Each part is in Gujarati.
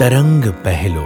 તરંગ પહેલો.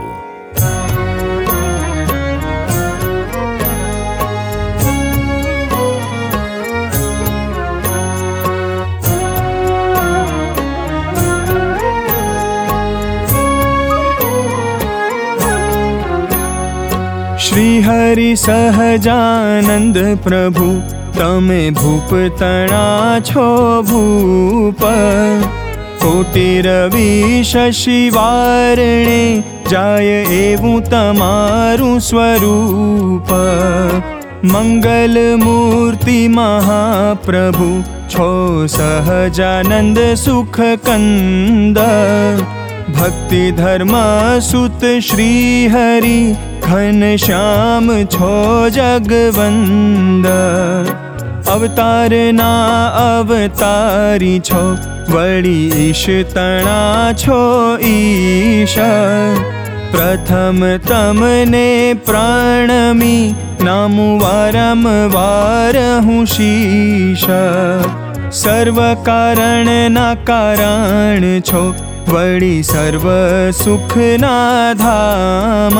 શ્રી હરિ સહજાનંદ પ્રભુ, તમે ભૂપ તણા છો ભૂપ. કોટી રવિ શશિવારણે, જાય એવું તમારું સ્વરૂપ. મંગલ મૂર્તિ મહાપ્રભુ, છો સહજાનંદ સુખ કંદ. ભક્તિ ધર્મ સુત શ્રી હરિ, ઘનશ્યામ છો જગવંદ. અવતારના અવતારી છો, વળી ઈશ તણા છો ઈશ. પ્રથમ તમને પ્રણમી, નામું વારંવાર હું શીશ. સર્વ કારણના કારણ છો, વળી સર્વ સુખના ધામ.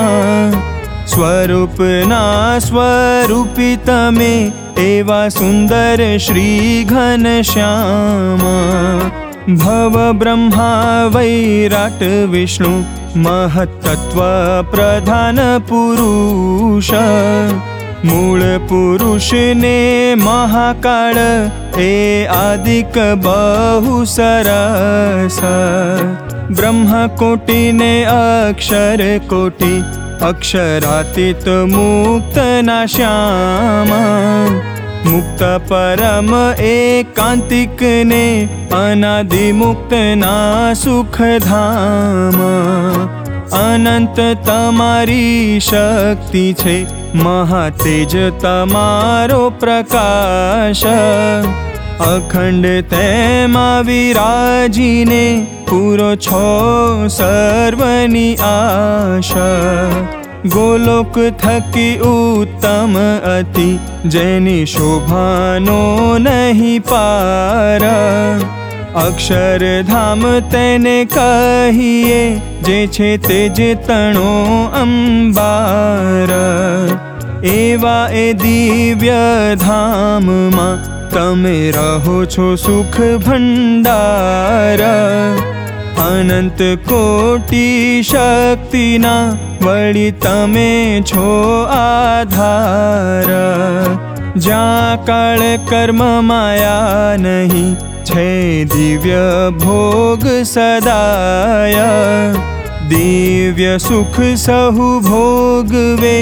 સ્વરૂપના સ્વરૂપી તમે, એવા સુંદર શ્રી ઘનશ્યામ. ભવ બ્રહ્મા વૈરાટ વિષ્ણુ, મહત્તત્વ પ્રધાન પુરુષ. મૂળ પુરુષ ને મહાકાળ, એ આદિક બહુ સરસ. બ્રહ્મ કોટી ને અક્ષર કોટી, અક્ષરાતીત મુક્ત ના શ્યામ. મુક્ત પરમ એકાંતિક ને, અનાદિ મુક્ત ના સુખધામ. અનંત તમારી શક્તિ છે, મહાતેજ તમારો પ્રકાશ. અખંડ તેમાં વિરાજીને, પૂરો છો સર્વની આશા. ગોલોક થકી ઉત્તમ અતિ, જેની શોભાનો નહીં પાર. અક્ષરધામ તેને કહીએ, જે છે તે જ તણો અંબાર. એવા એ દિવ્ય ધામમાં, તમે રહો છો સુખ ભંડાર. અનંત કોટી શક્તિના, વળી તમે છો આધાર. જ્યાં કાળ કર્મ માયા નહીં, છે દિવ્ય ભોગ સદાય. દિવ્ય સુખ સહુ ભોગવે,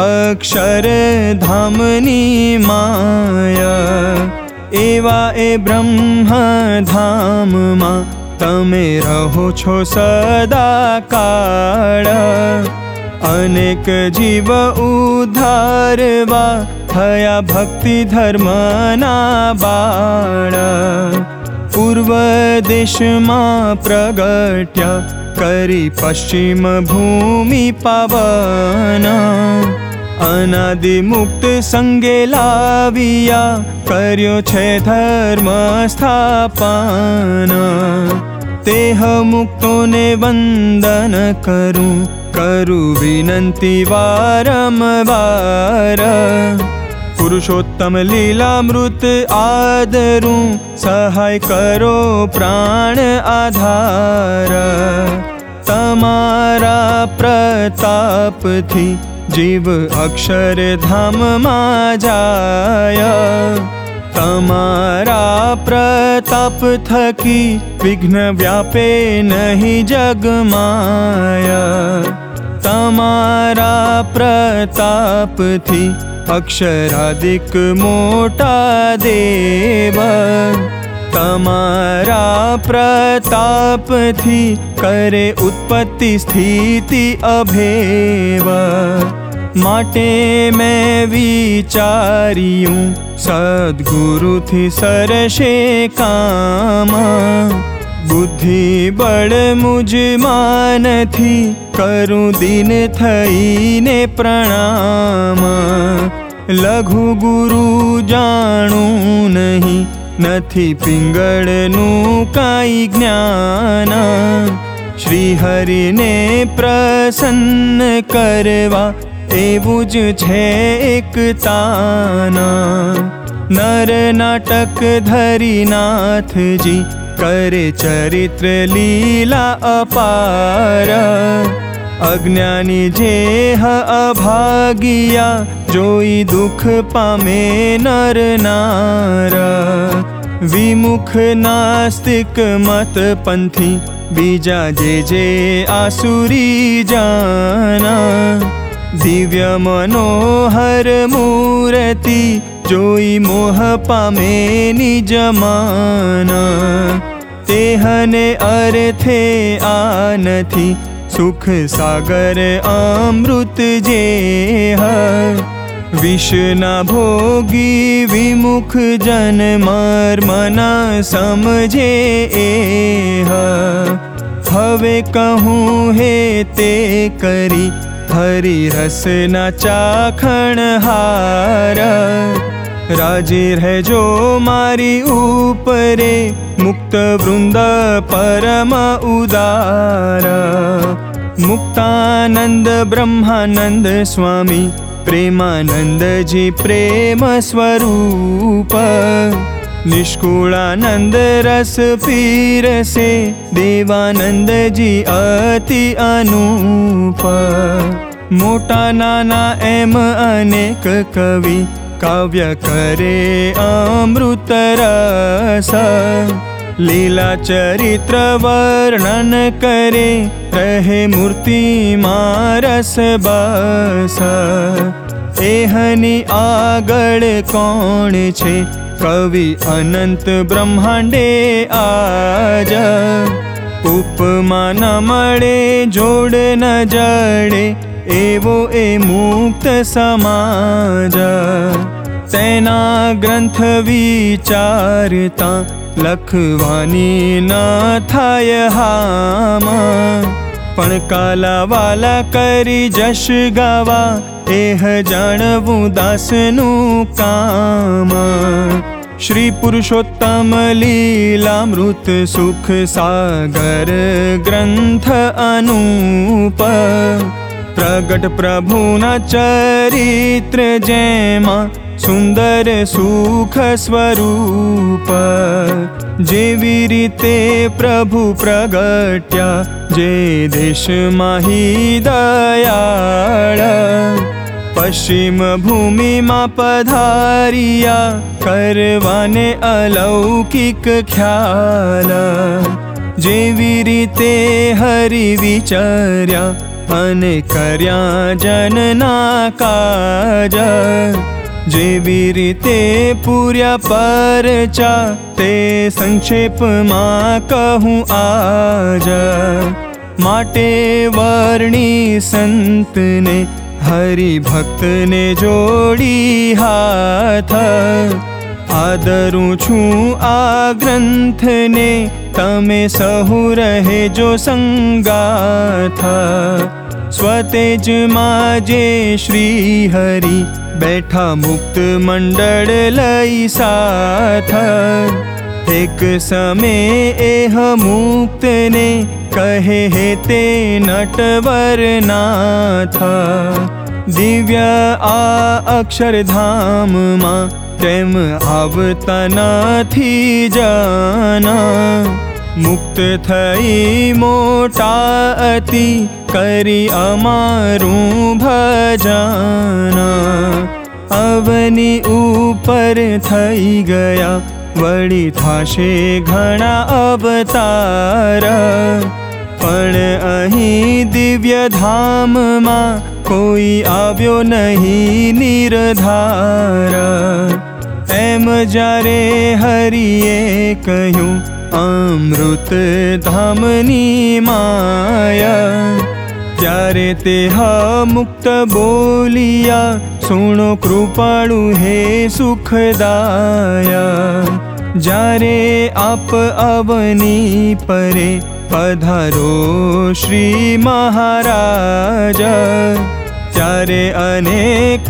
અક્ષરધામની માયા. એવા એ બ્રહ્મધામમાં, તમે રહો છો સદા કાળ. અનેક જીવ ઉદ્ધારવા, થયા ભક્તિ ધર્મના બાળ. પૂર્વ દેશમાં પ્રગટ્યા, કરી પશ્ચિમ ભૂમિ પાવન. અનાદિ મુક્ત સંગે લાવિયા, કર્યો છે ધર્મ સ્થાપન. તેહ મુક્તોને વંદન કરું, કરું વિનંતી વારંવાર. પુરુષોત્તમ લીલામૃત આદરું, સહાય કરો પ્રાણ આધાર. તમારા પ્રતાપથી, જીવ અક્ષરધામમાં જાય. તમારા પ્રતાપ થકી, વિઘ્ન વ્યાપે નહીં જગમાય. તમારા પ્રતાપથી, અક્ષરાદિક મોટા દેવ. તમારા પ્રતાપથી, કરે ઉત્પત્તિ સ્થિતિ અભેવ. માટે મેં વિચાર્યું, સદ્ગુરુથી સરશે કામ. બુદ્ધિ બળ મુજમાં નથી, કરું દિન થઈને પ્રણામ. લઘુ ગુરુ જાણું નહીં, નથી પિંગળનું કાંઈ જ્ઞાન. શ્રી હરિને પ્રસન્ન કરવા એવું જ છે એક તાના. નર નાટક ધરી નાથજી કરે ચરિત્ર લીલા અપાર. અજ્ઞાની જે અભાગિયા જોઈ દુઃખ પામે નર નાર. વિમુખ નાસ્તિક મત પંથી બીજા જે આસુરી જાના. દિવ્ય મનોહર મૂર્તિ જોઈ મોહ પામે નિજ માના. તેહને અર્થે આ નથી સુખ સાગર અમૃત જે. વિષના ભોગી વિમુખ જન મર્મના સમજે એ. હવે કહું હે તે કરી હરિ રસના ચાખણ હાર. રાજી રહેજો મારી ઉપરે મુક્ત વૃંદ પરમ ઉદાર. મુક્તાનંદ બ્રહ્માનંદ સ્વામી પ્રેમાનંદજી પ્રેમ સ્વરૂપ. નિષ્કુળાનંદ રસ પીરસે દેવાનંદજી અતિ અનુપ. મોટા નાના એમ અનેક કવિ કાવ્ય કરે અમૃત રસ. લીલા ચરિત્ર વર્ણન કરે રહે મૂર્તિમાં રસ બસ. એહની આગળ કોણ છે કવિ અનંત બ્રહ્માંડે આજ. ઉપમા ન મળે જોડ ન જડે એવો એ મુક્ત સમાજ. તેના ગ્રંથ વિચારતા લખવાની ન થાય હામાં. પણ કાલાવાલા કરી જશ ગાવા એહ જાણવું દાસનું કામ. શ્રી પુરુષોત્તમ લીલામૃત સુખ સાગર ગ્રંથ અનુપ. પ્રગટ પ્રભુના ચરિત્ર જેમાં સુંદર સુખ સ્વરૂપ. જેવી રીતે પ્રભુ પ્રગટ્યા જે દેશમાં હિ દયાળ. પશ્ચિમ ભૂમિમાં પધારિયા કરવાને અલૌકિક ખ્યાલ. જેવી રીતે હરિ વિચાર્યા અને કર્યા જનના કાજ. જેવી રીતે પૂર્યા પરચા તે સંક્ષેપમાં કહું આજ. માટે વર્ણી સંતને હરિભક્તને જોડી હાથ. આદરું છું આ ગ્રંથને તમે સહુ રહેજો સંગાથ. સ્વતેજમાં જે શ્રી હરિ બેઠા મુક્ત મંડળ લઈ સાથ. એક સમે એહ મુક્તને કહે હે તે નટવરનાથ. દિવ્ય આ અક્ષરધામમાં પ્રેમ આવતા નથી જાના. મુક્ત થઈ મોટા અતિ કરી અમારું ભજન. અવની ઉપર થઈ ગયા વળી થાશે ઘણા અવતાર. પણ અહીં દિવ્ય ધામમાં કોઈ આવ્યો નહીં નિર્ધાર. એમ જ્યારે હરિએ કહ્યું અમૃત ધામની માયા. ત્યારે તે મુક્ત બોલિયા સુણો કૃપાળુ હે સુખદાયા. જ્યારે આપ અવની પરે પધારો શ્રી મહારાજ. ત્યારે અનેક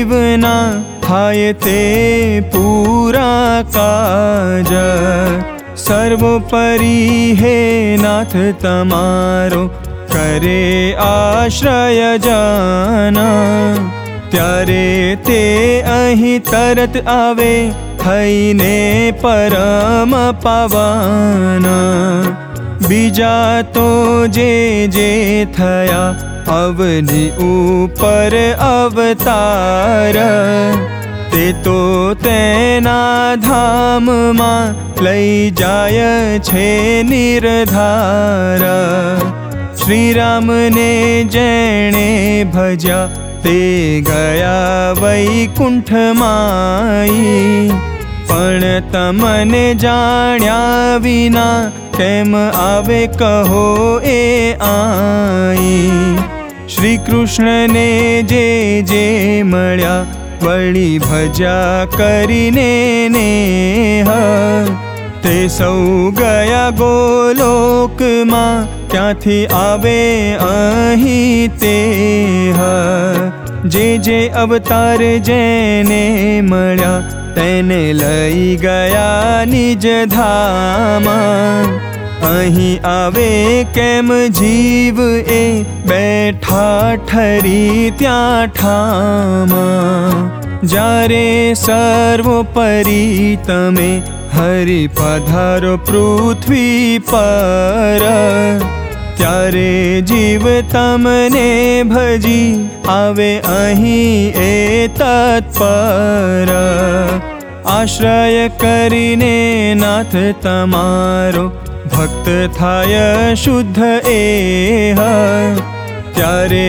જીવના થાય તે પૂરા કાજ. સર્વોપરી હે નાથ તમારો કરે આશ્રય જાના, ત્યારે તે અહીં તરત આવે થઈને પરમ પાવાના। બીજા તો જે થયા અવની ઉપર અવતાર, તે તો તેના ધામમાં લઈ જાય છે નિર્ધાર। શ્રી રામને જેણે ભજ્યા તે ગયા વૈકુંઠમાઈ, પણ તમને જાણ્યા વિના કેમ આવે કહો એ આઈ। શ્રી કૃષ્ણને જે મળ્યા વળી ભજ્યા કરીને નેહ, તે સૌ ગયા ગોલોકમાં ત્યાંથી આવે અહીં તે। જે અવતાર જેને મળ્યા તેને લઈ ગયા નિજ ધામ। અહીં આવે કેમ જીવ એ બેઠા ઠરી ત્યાં ઠામ। જ્યારે સર્વોપરી તમે હરિ પધારો પૃથ્વી પર, ત્યારે જીવ તમને ભજી આવે અહીં એ તત્પર। આશ્રય કરીને નાથ તમારો ભક્ત થાય શુદ્ધ એહ, ત્યારે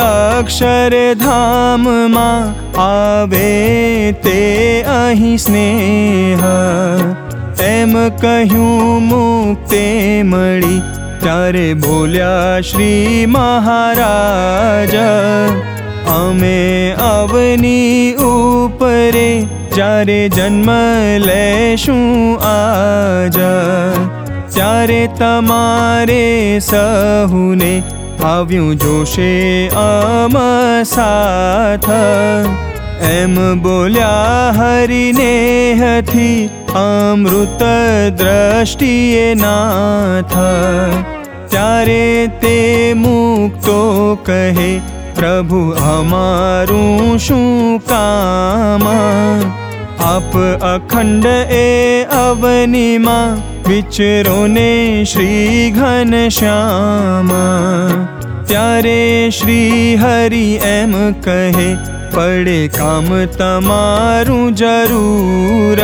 અક્ષરધામમાં આવે તે અહીં સ્નેહ। એમ કહ્યું મુક્તે મળી ત્યારે બોલ્યા શ્રી મહારાજ, અમે અવની ઉપરે જ્યારે જન્મ લેશું આજ, ત્યારે તમારે સહુને આવ્યું જોશે અમ સાથ। એમ બોલ્યા હરિનેહથી અમૃત દ્રષ્ટિએ નાથ, ત્યારે તે મુક્તો કહે પ્રભુ અમારું શું કામ। આપ અખંડ એ અવનીમાં વિચરો ને શ્રી ઘનશ્યામ। ત્યારે શ્રી હરિ એમ કહે પડે કામ તમારું જરૂર,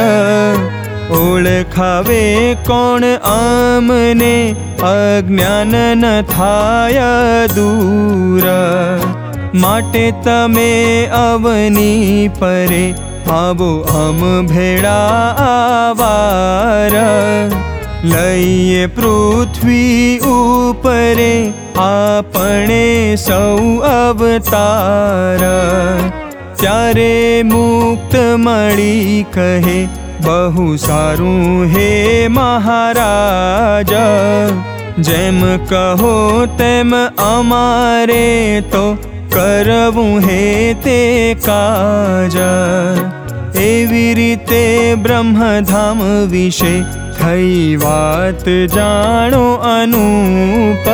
ઓળખાવે કોણ આમને અજ્ઞાન ન થાય દૂર। માટે તમે અવની પરે આવો અમ ભેળા આવાર, લઈએ પૃથ્વી ઉપરે આપણે સૌ અવતાર। ત્યારે મુક્ત મળી કહે બહુ સારું હે મહારાજ, જેમ કહો તેમ અમારે તો કરવું હે તે કાજ। એવી રીતે બ્રહ્મધામ વિશે થઈ વાત જાણો અનુપ।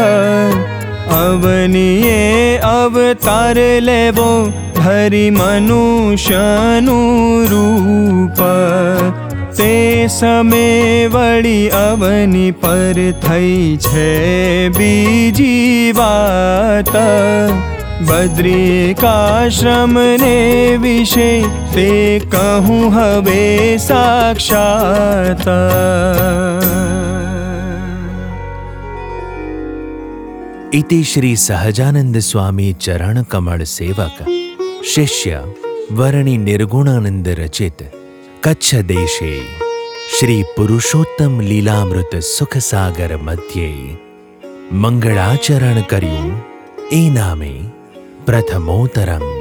અવનીએ અવતાર લેવો ધરી મનુષ્યનું રૂપ, તે સમય વળી અવની પર થઈ છે બીજી વાત। બદ્રિકાશ્રમને વિશે તે કહું હવે સાક્ષાત। इति श्री सहजानंद स्वामी चरण कमल सेवक शिष्य वर्णि निर्गुणानंद रचित कच्छ देशे श्री पुरुषोत्तम लीलामृत सुख सागर मध्ये मंगलाचरण कर्યું એ નામે પ્રથમોતરમ।